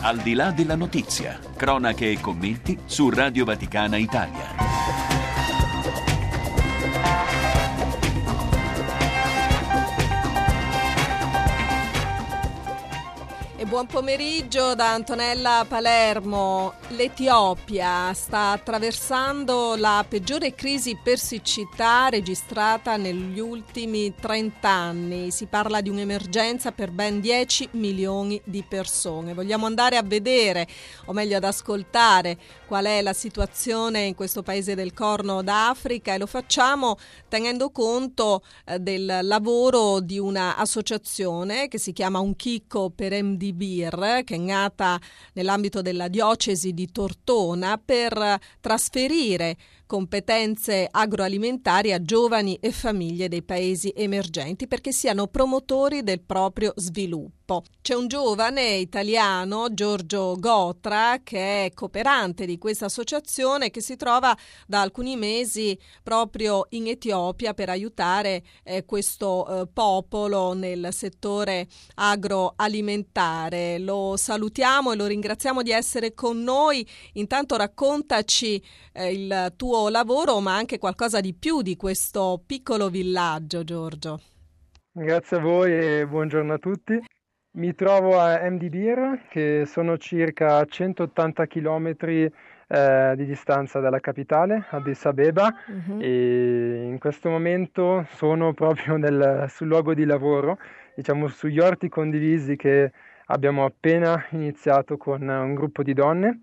Al di là della notizia, cronache e commenti su Radio Vaticana Italia. E buon pomeriggio da Antonella Palermo. L'Etiopia sta attraversando la peggiore crisi per siccità registrata negli ultimi 30 anni. Si parla di un'emergenza per ben 10 milioni di persone. Vogliamo andare a vedere, o meglio ad ascoltare, qual è la situazione in questo paese del Corno d'Africa, e lo facciamo tenendo conto del lavoro di una associazione che si chiama Un Chicco per MDBIR, che è nata nell'ambito della diocesi di Tortona per trasferire competenze agroalimentari a giovani e famiglie dei paesi emergenti perché siano promotori del proprio sviluppo. C'è un giovane italiano, Giorgio Gotra, che è cooperante di questa associazione, che si trova da alcuni mesi proprio in Etiopia per aiutare questo popolo nel settore agroalimentare. Lo salutiamo e lo ringraziamo di essere con noi. Intanto raccontaci il tuo lavoro, ma anche qualcosa di più di questo piccolo villaggio, Giorgio. Grazie a voi e buongiorno a tutti. Mi trovo a MDBIR, che sono circa 180 chilometri di distanza dalla capitale, Addis Abeba, e in questo momento sono proprio sul luogo di lavoro, diciamo sugli orti condivisi che abbiamo appena iniziato con un gruppo di donne.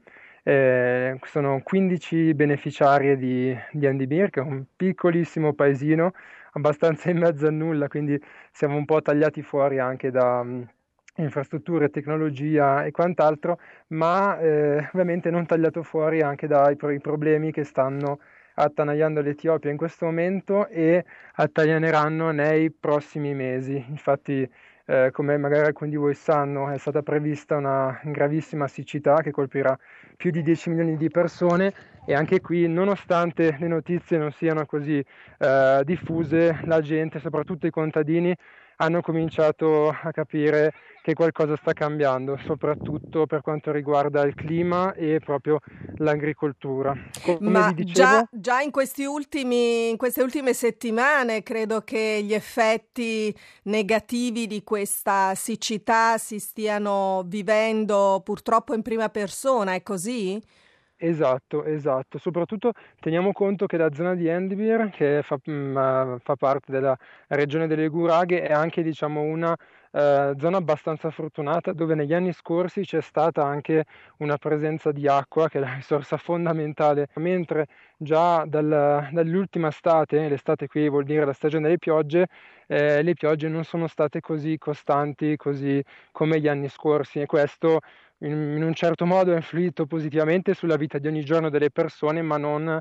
Sono 15 beneficiarie di MDBIR, che è un piccolissimo paesino abbastanza in mezzo a nulla, quindi siamo un po' tagliati fuori anche da infrastrutture, tecnologia e quant'altro, ma ovviamente non tagliato fuori anche dai problemi che stanno attanagliando l'Etiopia in questo momento e attanaglieranno nei prossimi mesi. Infatti, come magari alcuni di voi sanno, è stata prevista una gravissima siccità che colpirà più di 10 milioni di persone, e anche qui, nonostante le notizie non siano così diffuse, la gente, soprattutto i contadini, hanno cominciato a capire che qualcosa sta cambiando, soprattutto per quanto riguarda il clima e proprio l'agricoltura. Ma già in queste ultime settimane credo che gli effetti negativi di questa siccità si stiano vivendo purtroppo in prima persona, è così? Esatto, soprattutto teniamo conto che la zona di Endibir, che fa parte della regione delle Guraghe, è anche, diciamo, una zona abbastanza fortunata, dove negli anni scorsi c'è stata anche una presenza di acqua, che è la risorsa fondamentale, mentre già dall'ultima estate, l'estate qui vuol dire la stagione delle piogge, le piogge non sono state così costanti, così come gli anni scorsi, e questo in un certo modo ha influito positivamente sulla vita di ogni giorno delle persone, ma non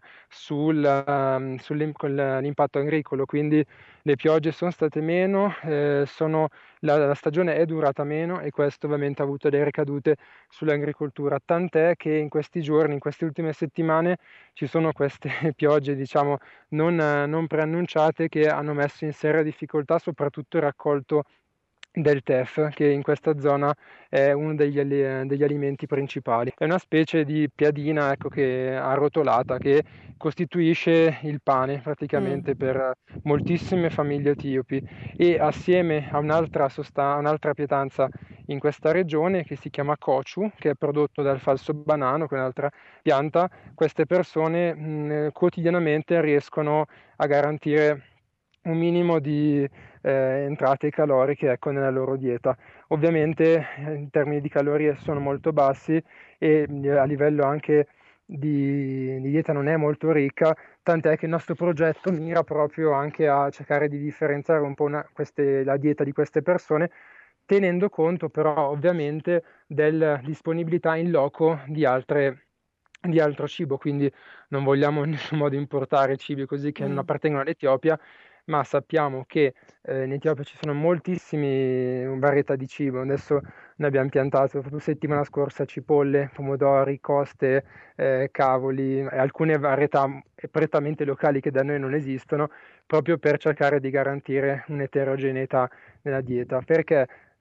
con l'impatto agricolo. Quindi le piogge sono state meno, la stagione è durata meno, e questo ovviamente ha avuto delle ricadute sull'agricoltura, tant'è che in questi giorni, in queste ultime settimane, ci sono queste piogge, diciamo, non preannunciate, che hanno messo in seria difficoltà soprattutto il raccolto del teff, che in questa zona è uno degli alimenti principali. È una specie di piadina, ecco, che arrotolata, che costituisce il pane praticamente per moltissime famiglie etiopi, e assieme a un'altra pietanza in questa regione che si chiama kochu, che è prodotto dal falso banano, che è un'altra pianta, queste persone quotidianamente riescono a garantire un minimo di entrate caloriche, ecco, nella loro dieta. Ovviamente in termini di calorie sono molto bassi, e a livello anche di dieta non è molto ricca, tant'è che il nostro progetto mira proprio anche a cercare di differenziare un po' la dieta di queste persone, tenendo conto però ovviamente della disponibilità in loco di altro cibo. Quindi non vogliamo in nessun modo importare cibi così che non appartengono all'Etiopia, ma sappiamo che in Etiopia ci sono moltissime varietà di cibo. Adesso noi abbiamo piantato proprio settimana scorsa cipolle, pomodori, coste, cavoli, e alcune varietà prettamente locali che da noi non esistono, proprio per cercare di garantire un'eterogeneità nella dieta, perché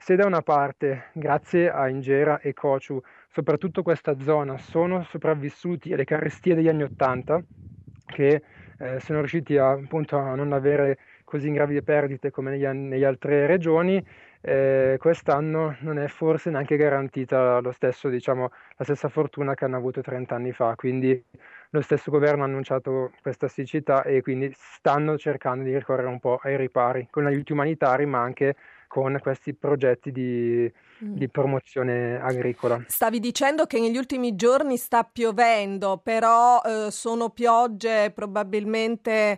se da una parte, grazie a Ingera e Cociu, soprattutto questa zona, sono sopravvissuti alle carestie degli anni '80, che sono riusciti appunto a non avere così gravi perdite come nelle altre regioni, quest'anno non è forse neanche garantita lo stesso, diciamo, la stessa fortuna che hanno avuto 30 anni fa, quindi lo stesso governo ha annunciato questa siccità e quindi stanno cercando di ricorrere un po' ai ripari con aiuti umanitari, ma anche con questi progetti di promozione agricola. Stavi dicendo che negli ultimi giorni sta piovendo, però sono piogge probabilmente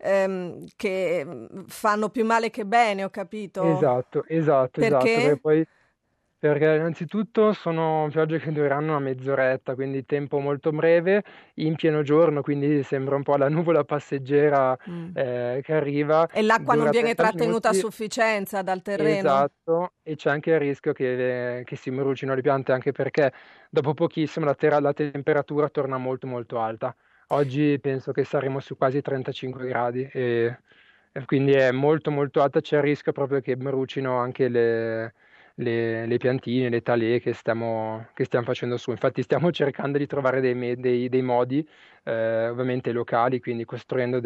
che fanno più male che bene, ho capito? Esatto, Perché? perché innanzitutto sono piogge che dureranno una mezz'oretta, quindi tempo molto breve, in pieno giorno, quindi sembra un po' la nuvola passeggera Mm. che arriva, E l'acqua non dura viene 30 trattenuta a minuti. sufficienza dal terreno? Esatto, e c'è anche il rischio che si brucino le piante, anche perché dopo pochissimo la temperatura torna molto molto alta. Oggi penso che saremo su quasi 35 gradi e quindi è molto molto alta, c'è il rischio proprio che brucino anche le piantine, le talee che stiamo facendo su. Infatti stiamo cercando di trovare dei modi, ovviamente locali, quindi costruendo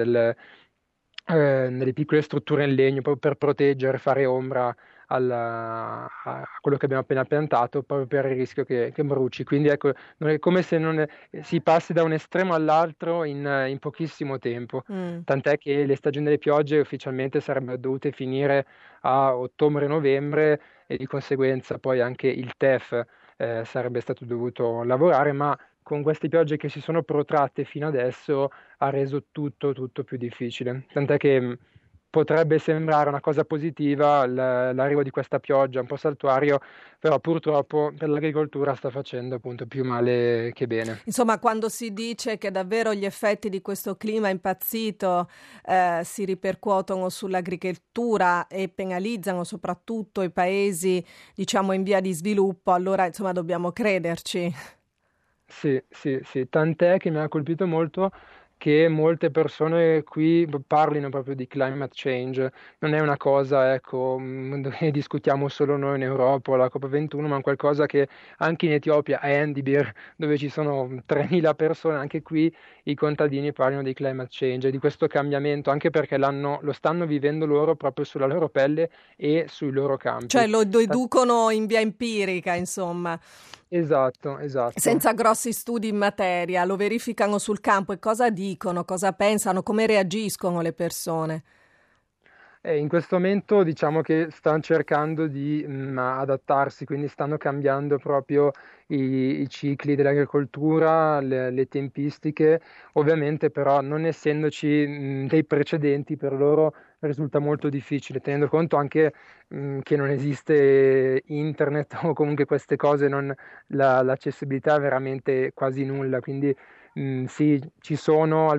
delle piccole strutture in legno proprio per proteggere, fare ombra a quello che abbiamo appena piantato, proprio per il rischio che bruci. Quindi ecco, non è come se non si passi da un estremo all'altro in pochissimo tempo. Mm. Tant'è che le stagioni delle piogge ufficialmente sarebbero dovute finire a ottobre-novembre e di conseguenza poi anche il TEF sarebbe stato dovuto lavorare, ma con queste piogge che si sono protratte fino adesso ha reso tutto più difficile. Tant'è che potrebbe sembrare una cosa positiva l'arrivo di questa pioggia un po' saltuario, però purtroppo per l'agricoltura sta facendo appunto più male che bene. Insomma, quando si dice che davvero gli effetti di questo clima impazzito si ripercuotono sull'agricoltura e penalizzano soprattutto i paesi, diciamo, in via di sviluppo, allora insomma dobbiamo crederci. Sì, tant'è che mi ha colpito molto che molte persone qui parlino proprio di climate change. Non è una cosa, ecco, che discutiamo solo noi in Europa o la COP21, ma è qualcosa che anche in Etiopia, a Endibir, dove ci sono 3.000 persone, anche qui i contadini parlano di climate change e di questo cambiamento, anche perché lo stanno vivendo loro proprio sulla loro pelle e sui loro Cioè campi. lo deducono in via empirica, insomma, Esatto. senza grossi studi in materia, lo verificano sul campo e cosa dicono, cosa pensano, come reagiscono le persone. In questo momento diciamo che stanno cercando di adattarsi, quindi stanno cambiando proprio i cicli dell'agricoltura, le tempistiche, ovviamente però non essendoci dei precedenti per loro risulta molto difficile, tenendo conto anche che non esiste internet o comunque queste cose, l'accessibilità è veramente quasi nulla, quindi sì, ci sono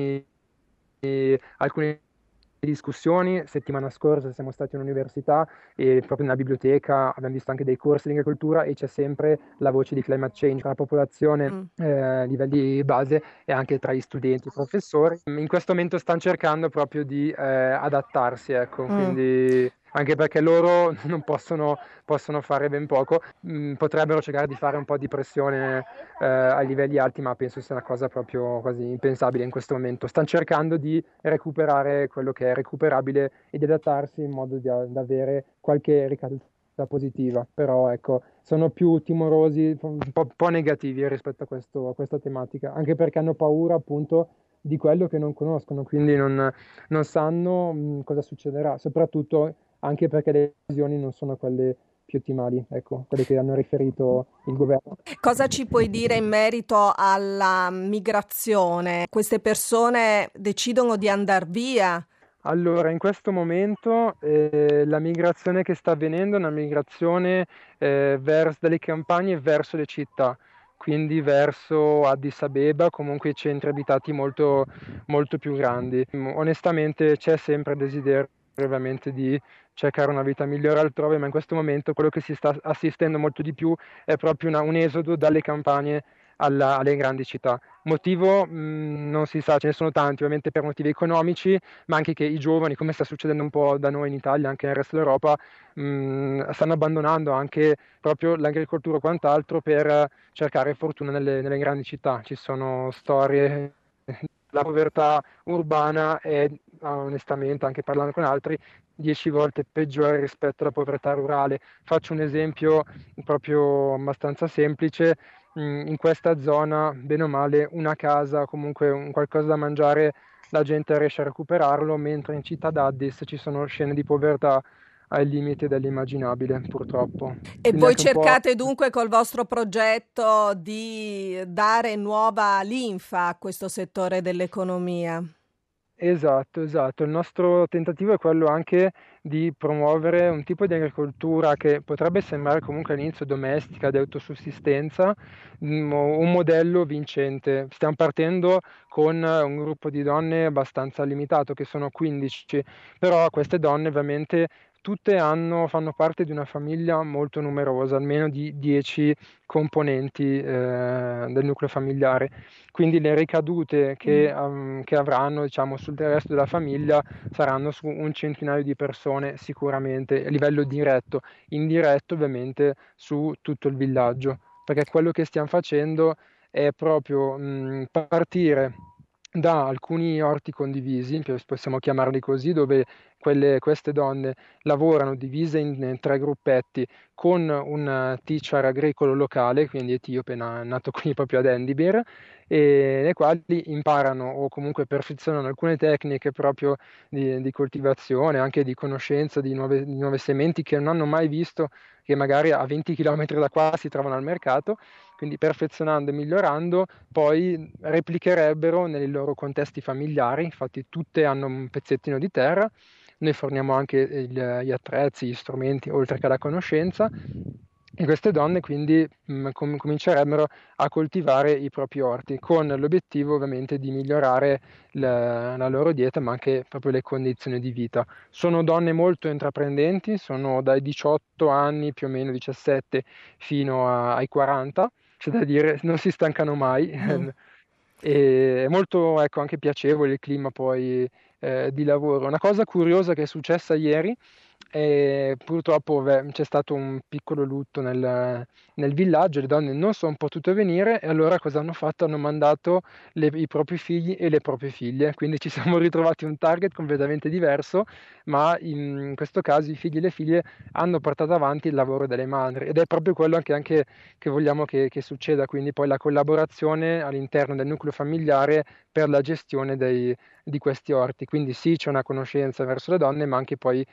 alcune discussioni. Settimana scorsa siamo stati all'università e proprio nella biblioteca abbiamo visto anche dei corsi di agricoltura e c'è sempre la voce di climate change tra la popolazione Mm. a livelli base e anche tra gli studenti e i professori. In questo momento stanno cercando proprio di adattarsi, ecco, Mm. quindi anche perché loro non possono fare ben poco, potrebbero cercare di fare un po' di pressione a livelli alti, ma penso sia una cosa proprio quasi impensabile in questo momento. Stanno cercando di recuperare quello che è recuperabile e di adattarsi in modo da avere qualche ricaduta positiva, però ecco, sono più timorosi, un po' negativi rispetto a questa tematica, anche perché hanno paura appunto di quello che non conoscono, quindi non sanno cosa succederà, soprattutto anche perché le decisioni non sono quelle più ottimali, ecco, quelle che hanno riferito il governo. Cosa ci puoi dire in merito alla migrazione? Queste persone decidono di andare via. Allora, in questo momento la migrazione che sta avvenendo è una migrazione dalle campagne verso le città, quindi verso Addis Abeba, comunque i centri abitati molto, molto più grandi. Onestamente c'è sempre desiderio ovviamente di cercare una vita migliore altrove, ma in questo momento quello che si sta assistendo molto di più è proprio un esodo dalle campagne alle grandi città. Motivo non si sa, ce ne sono tanti, ovviamente per motivi economici, ma anche che i giovani, come sta succedendo un po' da noi in Italia, anche nel resto d'Europa, stanno abbandonando anche proprio l'agricoltura o quant'altro per cercare fortuna nelle grandi città. Ci sono storie, la povertà urbana è onestamente, anche parlando con altri, 10 volte peggiore rispetto alla povertà rurale. Faccio un esempio proprio abbastanza semplice. In questa zona, bene o male, una casa, comunque un qualcosa da mangiare, la gente riesce a recuperarlo, mentre in città d'Addis ci sono scene di povertà ai limiti dell'immaginabile, purtroppo. E Quindi voi anche un po'. cercate dunque col vostro progetto di dare nuova linfa a questo settore dell'economia. Esatto, esatto. Il nostro tentativo è quello anche di promuovere un tipo di agricoltura che potrebbe sembrare comunque all'inizio domestica, di autosussistenza, un modello vincente. Stiamo partendo con un gruppo di donne abbastanza limitato, che sono 15, però queste donne ovviamente tutte fanno parte di una famiglia molto numerosa, almeno di 10 componenti del nucleo familiare. Quindi le ricadute che avranno, diciamo, sul resto della famiglia saranno su un centinaio di persone sicuramente, a livello diretto, indiretto ovviamente su tutto il villaggio, perché quello che stiamo facendo è proprio partire da alcuni orti condivisi, possiamo chiamarli così, dove queste donne lavorano divise in tre gruppetti con un teacher agricolo locale, quindi etiope, nato qui proprio ad Endibir, e nei quali imparano o comunque perfezionano alcune tecniche proprio di coltivazione, anche di conoscenza di nuove sementi che non hanno mai visto, che magari a 20 km da qua si trovano al mercato, quindi perfezionando e migliorando, poi replicherebbero nei loro contesti familiari, infatti tutte hanno un pezzettino di terra, noi forniamo anche gli attrezzi, gli strumenti, oltre che la conoscenza, e queste donne quindi comincerebbero a coltivare i propri orti, con l'obiettivo ovviamente di migliorare la loro dieta, ma anche proprio le condizioni di vita. Sono donne molto intraprendenti, sono dai 18 anni, più o meno 17, fino ai 40, c'è da dire, non si stancano mai. Mm. E è molto, ecco, anche piacevole il clima poi di lavoro. Una cosa curiosa che è successa ieri, purtroppo c'è stato un piccolo lutto nel villaggio, le donne non sono potute venire e allora cosa hanno fatto? Hanno mandato i propri figli e le proprie figlie, quindi ci siamo ritrovati un target completamente diverso, ma in questo caso i figli e le figlie hanno portato avanti il lavoro delle madri ed è proprio quello anche che vogliamo che succeda, quindi poi la collaborazione all'interno del nucleo familiare per la gestione di questi orti. Quindi sì, c'è una conoscenza verso le donne, ma anche poi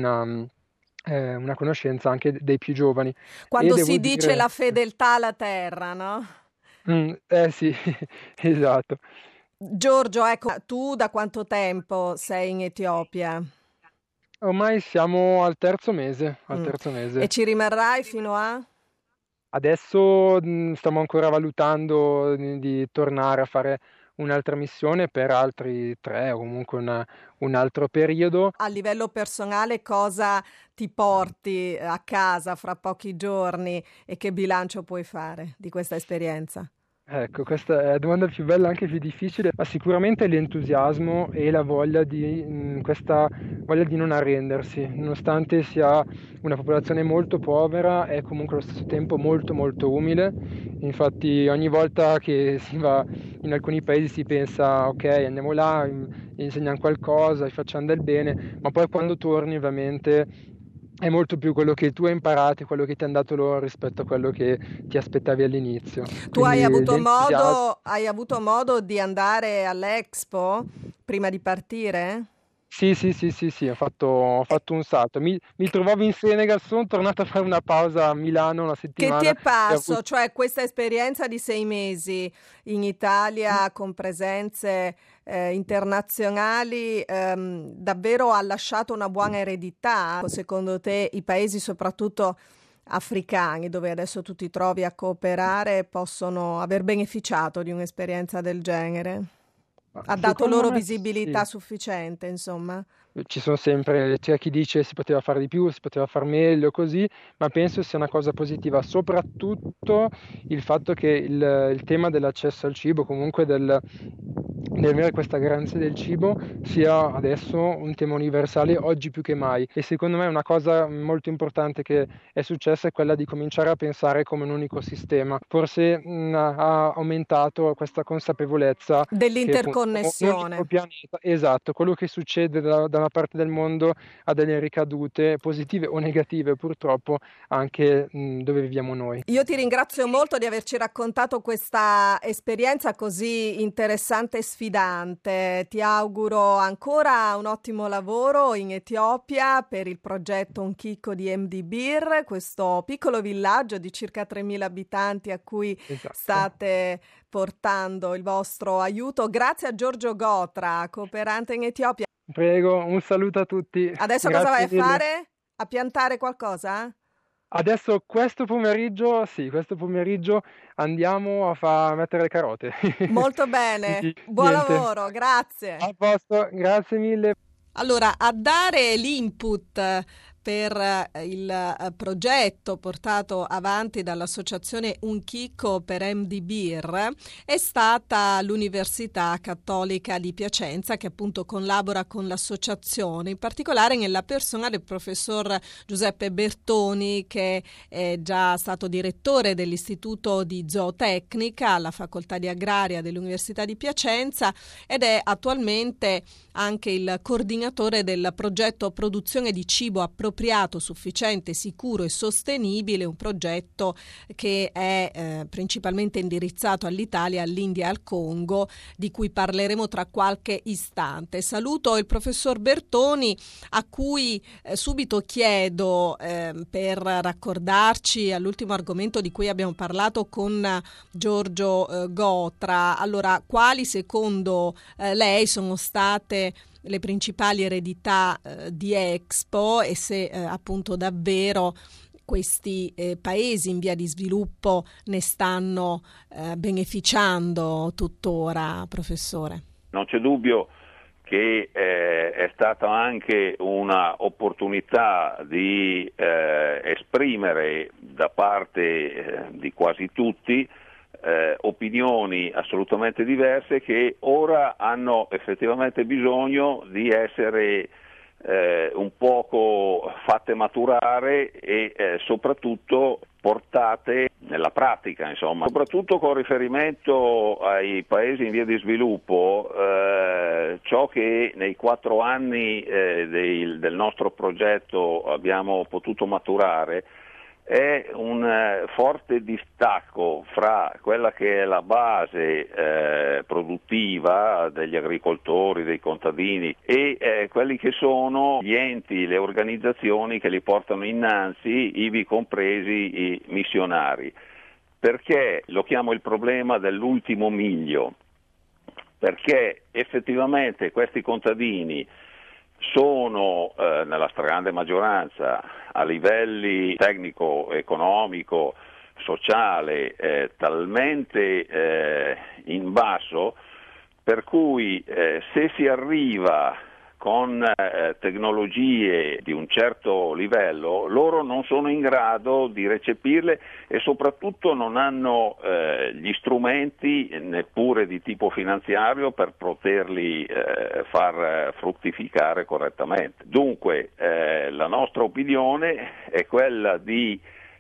una conoscenza anche dei più giovani. E Quando devo si dice dire, la fedeltà alla terra, no? eh sì, esatto. Giorgio, ecco, tu da quanto tempo sei in Etiopia? Ormai siamo al terzo mese, al Mm. terzo E mese. ci rimarrai fino a? Adesso stiamo ancora valutando di tornare a fare un'altra missione per altri 3 o comunque un altro periodo. A livello personale, cosa ti porti a casa fra pochi giorni e che bilancio puoi fare di questa esperienza? Ecco, questa è la domanda più bella, anche più difficile, ma sicuramente l'entusiasmo e la voglia questa voglia di non arrendersi, nonostante sia una popolazione molto povera, è comunque allo stesso tempo molto molto umile. Infatti ogni volta che si va in alcuni paesi si pensa, ok, andiamo là, insegniamo qualcosa, facciamo del bene, ma poi quando torni ovviamente è molto più quello che tu hai imparato e quello che ti hanno dato loro rispetto a quello che ti aspettavi all'inizio. Tu hai Quindi avuto l'entusiasmo. hai avuto modo di andare all'Expo prima di partire? Sì, sì, sì, sì, sì, ho fatto un salto. Mi trovavo in Senegal, sono tornato a fare una pausa a Milano una Che ti settimana è e ho parso? avuto. Cioè questa esperienza di 6 mesi in Italia con presenze internazionali davvero ha lasciato una buona eredità? Secondo te i paesi soprattutto africani dove adesso tu ti trovi a cooperare possono aver beneficiato di un'esperienza del genere? Ha dato Secondo loro me visibilità sì. sufficiente, insomma? ci sono sempre, c'è chi dice si poteva fare di più, si poteva fare meglio, così, ma penso sia una cosa positiva, soprattutto il fatto che il tema dell'accesso al cibo, comunque di avere questa garanzia del cibo, sia adesso un tema universale oggi più che mai. E secondo me una cosa molto importante che è successa è quella di cominciare a pensare come un unico sistema. Forse ha aumentato questa consapevolezza che appunto un unico Dell'interconnessione. pianeta, esatto, quello che succede da una parte del mondo ha delle ricadute positive o negative purtroppo anche dove viviamo noi. Io ti ringrazio molto di averci raccontato questa esperienza così interessante e sfidante. Ti auguro ancora un ottimo lavoro in Etiopia per il progetto Un Chicco di MD Beer, questo piccolo villaggio di circa 3.000 abitanti a cui Esatto. state portando il vostro aiuto. Grazie a Giorgio Gotra, cooperante in Etiopia. Prego, un saluto a tutti. Adesso cosa vai Grazie a mille. fare? A piantare qualcosa? Adesso questo pomeriggio andiamo a mettere le carote. Molto bene, Quindi buon niente. lavoro, grazie. A posto, grazie mille. Allora, a dare l'input per il progetto portato avanti dall'associazione Un Chicco per MD Beer è stata l'Università Cattolica di Piacenza, che appunto collabora con l'associazione, in particolare nella persona del professor Giuseppe Bertoni, che è già stato direttore dell'Istituto di Zootecnica alla Facoltà di Agraria dell'Università di Piacenza ed è attualmente anche il coordinatore del progetto Produzione di cibo appropriato, sufficiente, sicuro e sostenibile, un progetto che è principalmente indirizzato all'Italia, all'India e al Congo, di cui parleremo tra qualche istante. Saluto il professor Bertoni, a cui subito chiedo, per raccordarci all'ultimo argomento di cui abbiamo parlato con Giorgio Gotra, allora quali secondo lei sono state le principali eredità di Expo e se appunto davvero questi paesi in via di sviluppo ne stanno beneficiando tuttora, professore? Non c'è dubbio che è stata anche una opportunità di esprimere da parte di quasi tutti opinioni assolutamente diverse che ora hanno effettivamente bisogno di essere un poco fatte maturare e soprattutto portate nella pratica, insomma, soprattutto con riferimento ai paesi in via di sviluppo. Ciò che nei 4 anni del nostro progetto abbiamo potuto maturare è un forte distacco fra quella che è la base produttiva degli agricoltori, dei contadini e quelli che sono gli enti, le organizzazioni che li portano innanzi, ivi compresi i missionari. Perché lo chiamo il problema dell'ultimo miglio? Perché effettivamente questi contadini sono nella stragrande maggioranza a livelli tecnico, economico, sociale talmente in basso per cui se si arriva con tecnologie di un certo livello, loro non sono in grado di recepirle e soprattutto non hanno gli strumenti neppure di tipo finanziario per poterli far fruttificare correttamente. Dunque la nostra opinione è quella di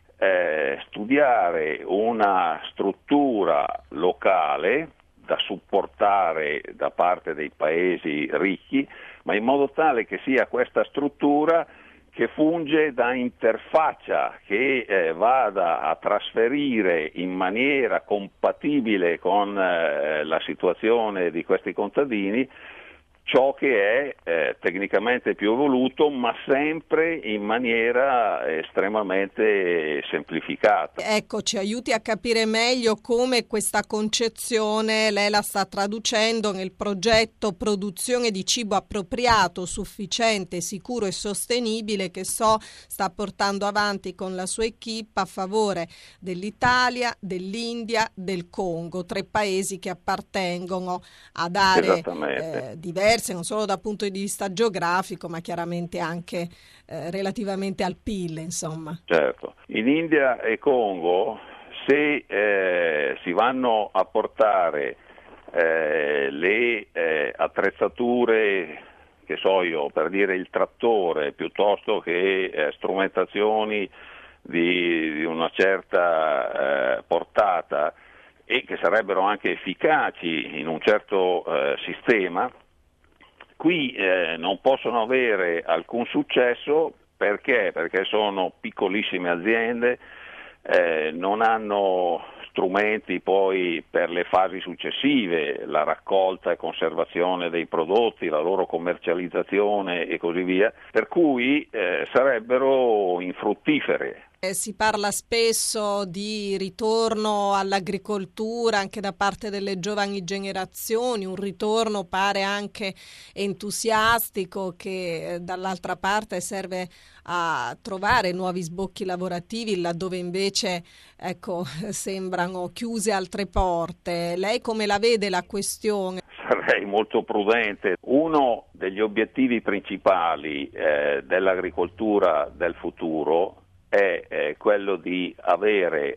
studiare una struttura locale da supportare da parte dei paesi ricchi, ma in modo tale che sia questa struttura che funge da interfaccia, che vada a trasferire in maniera compatibile con la situazione di questi contadini ciò che è tecnicamente più evoluto, ma sempre in maniera estremamente semplificata. Ecco, ci aiuti a capire meglio come questa concezione lei la sta traducendo nel progetto Produzione di cibo appropriato, sufficiente, sicuro e sostenibile che so sta portando avanti con la sua equipe a favore dell'Italia, dell'India, del Congo, 3 paesi che appartengono ad aree diverse diverse, non solo dal punto di vista geografico, ma chiaramente anche relativamente al PIL, insomma. Certo. In India e Congo, se si vanno a portare le attrezzature, che so io, per dire il trattore, piuttosto che strumentazioni di una certa portata e che sarebbero anche efficaci in un certo sistema, qui non possono avere alcun successo. Perché sono piccolissime aziende, non hanno strumenti poi per le fasi successive, la raccolta e conservazione dei prodotti, la loro commercializzazione e così via, per cui sarebbero infruttifere. Si parla spesso di ritorno all'agricoltura anche da parte delle giovani generazioni, un ritorno pare anche entusiastico che dall'altra parte serve a trovare nuovi sbocchi lavorativi laddove invece sembrano chiuse altre porte. Lei come la vede la questione? Sarei molto prudente. Uno degli obiettivi principali dell'agricoltura del futuro è quello di avere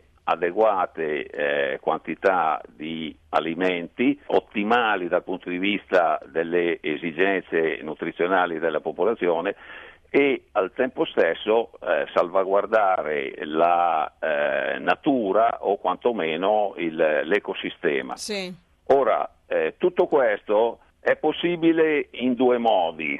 adeguate quantità di alimenti ottimali dal punto di vista delle esigenze nutrizionali della popolazione e al tempo stesso salvaguardare la natura o quantomeno l'ecosistema. Sì. Ora, tutto questo è possibile in due modi.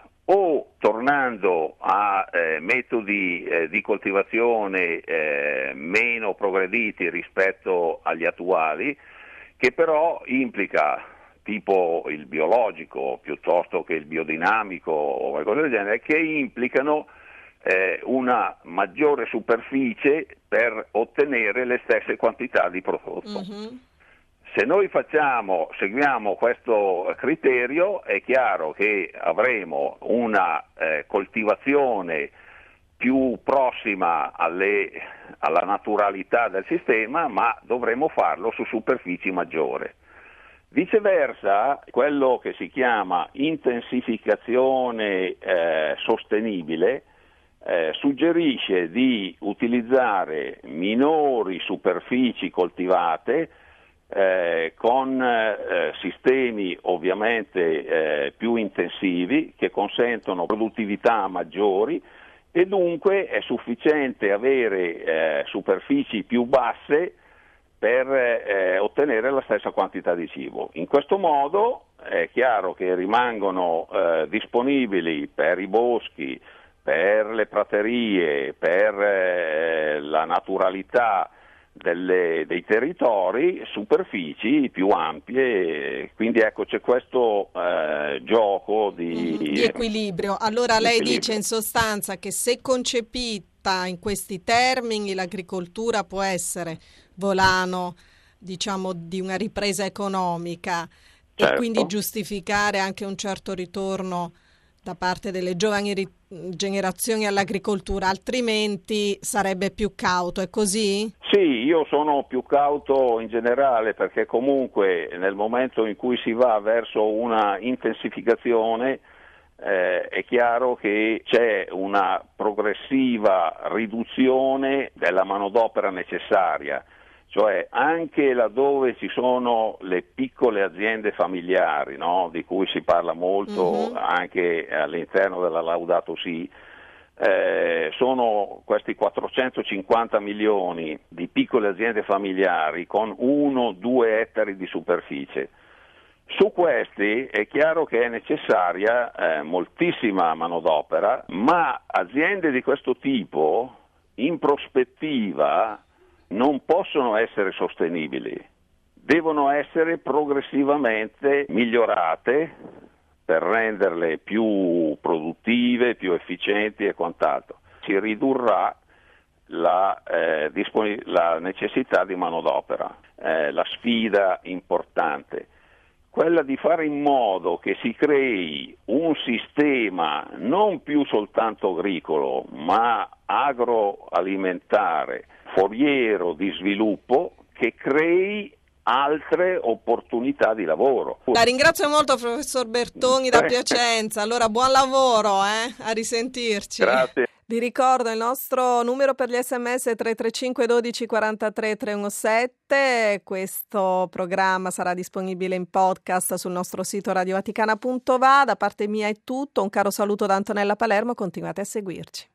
O tornando a metodi di coltivazione meno progrediti rispetto agli attuali, che però implica tipo il biologico piuttosto che il biodinamico o qualcosa del genere, che implicano una maggiore superficie per ottenere le stesse quantità di prodotto. Mm-hmm. Se noi seguiamo questo criterio, è chiaro che avremo una coltivazione più prossima alla naturalità del sistema, ma dovremo farlo su superfici maggiori. Viceversa, quello che si chiama intensificazione sostenibile suggerisce di utilizzare minori superfici coltivate con sistemi ovviamente più intensivi che consentono produttività maggiori e dunque è sufficiente avere superfici più basse per ottenere la stessa quantità di cibo. In questo modo è chiaro che rimangono disponibili per i boschi, per le praterie, per la naturalità dei territori, superfici più ampie, quindi ecco c'è questo gioco di equilibrio. Allora lei dice in sostanza che se concepita in questi termini l'agricoltura può essere volano, diciamo, di una ripresa economica, certo, e quindi giustificare anche un certo ritorno da parte delle giovani generazioni all'agricoltura, altrimenti sarebbe più cauto, è così? Sì, io sono più cauto in generale perché comunque nel momento in cui si va verso una intensificazione è chiaro che c'è una progressiva riduzione della manodopera necessaria. Cioè anche laddove ci sono le piccole aziende familiari, no? Di cui si parla molto anche all'interno della Laudato Si, sono questi 450 milioni di piccole aziende familiari con 1-2 ettari di superficie. Su questi è chiaro che è necessaria moltissima manodopera, ma aziende di questo tipo in prospettiva non possono essere sostenibili, devono essere progressivamente migliorate per renderle più produttive, più efficienti e quant'altro. Si ridurrà la necessità di manodopera, la sfida importante, quella di fare in modo che si crei un sistema non più soltanto agricolo, ma agroalimentare, foriero di sviluppo, che crei altre opportunità di lavoro. La ringrazio molto, professor Bertoni da Piacenza. Allora, buon lavoro, a risentirci. Grazie. Vi ricordo il nostro numero per gli SMS 335 12 43 317. Questo programma sarà disponibile in podcast sul nostro sito radiovaticana.va. Da parte mia è tutto. Un caro saluto da Antonella Palermo. Continuate a seguirci.